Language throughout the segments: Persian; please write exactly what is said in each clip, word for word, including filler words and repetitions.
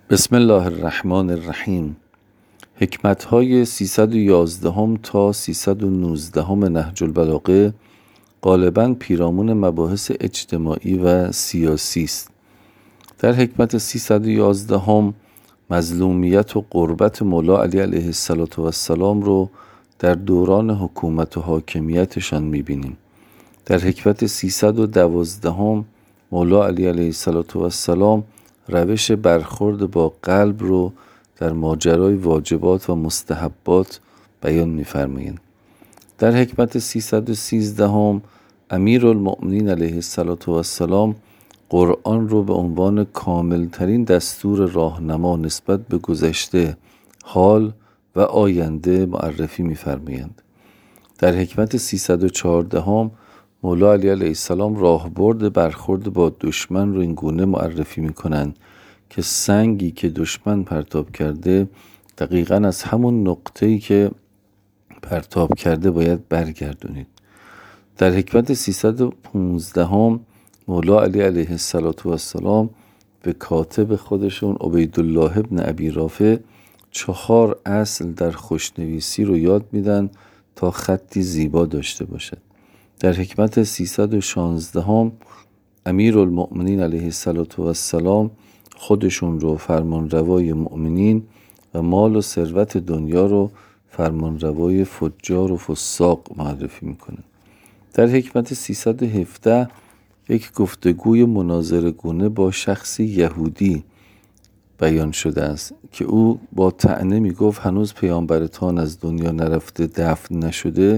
بسم الله الرحمن الرحیم. حکمت‌های سیصد و یازده تا سیصد و نوزده نهج البلاغه غالباً پیرامون مباحث اجتماعی و سیاسی است. در حکمت سیصد و یازده مظلومیت و غربت مولا علی علیه السلام رو در دوران حکومت و حاکمیتشان می‌بینیم. در حکمت سیصد و دوازده مولا علی علیه السلام روش برخورد با قلب رو در ماجرای واجبات و مستحبات بیان می‌فرمایند. در حکمت سیصد و سیزده امیرالمؤمنین علیه السلام قرآن رو به عنوان کاملترین دستور راهنما نسبت به گذشته، حال و آینده معرفی می‌فرمایند. در حکمت سیصد و چهارده مولا علی علیه السلام راهبرد برخورد با دشمن رو این گونه معرفی می‌کنند که سنگی که دشمن پرتاب کرده دقیقاً از همون نقطه‌ای که پرتاب کرده باید برگردونید. در حکمت سیصد و پانزده مولا علی علیه السلام به کاتب خودشون عبیدالله ابن ابی رافع چهار اصل در خوشنویسی رو یاد میدن تا خطی زیبا داشته باشد. در حکمت سیصد و شانزده امیرالمؤمنین علیه السلام خودشون رو فرمانروای مؤمنین و مال و ثروت دنیا رو فرمانروای فجار و فساق معرفی میکنه. در حکمت سیصد و هفده یک گفتگوی مناظره‌گونه با شخصی یهودی بیان شده است که او با طعنه میگفت هنوز پیامبرتان از دنیا نرفته، دفن نشده،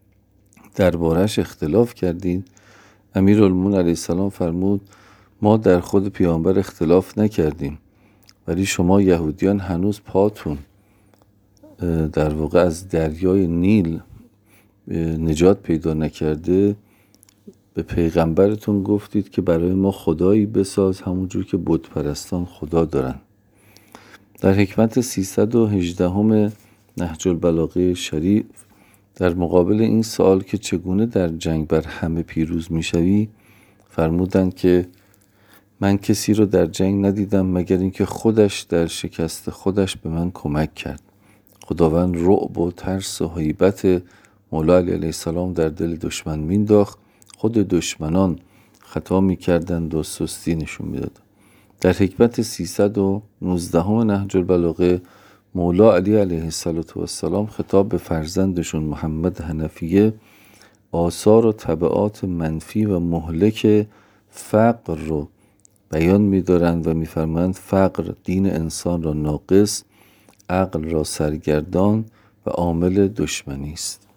دربارش اختلاف کردید. امیرالمومنین علیه السلام فرمود ما در خود پیامبر اختلاف نکردیم، ولی شما یهودیان هنوز پاتون در واقع از دریای نیل نجات پیدا نکرده، به پیغمبرتون گفتید که برای ما خدایی بساز همونجور که بت پرستان خدا دارن. در حکمت سیصد و هجده نهج البلاغه شریف در مقابل این سوال که چگونه در جنگ بر همه پیروز میشوی فرمودند که من کسی رو در جنگ ندیدم مگر اینکه خودش در شکست خودش به من کمک کرد. خداوند رعب و ترس و هیبت مولا علی علیه السلام در دل دشمن مینداخت، خود دشمنان خطا میکردند و سستی نشون میدادند. در حکمت سیصد و نوزده نهج البلاغه مولا علی علیه السلام خطاب به فرزندشون محمد حنفیه آثار و تبعات منفی و مهلک فقر رو بیان می‌دارند و می‌فرمایند فقر دین انسان را ناقص، عقل را سرگردان و عامل دشمنی است.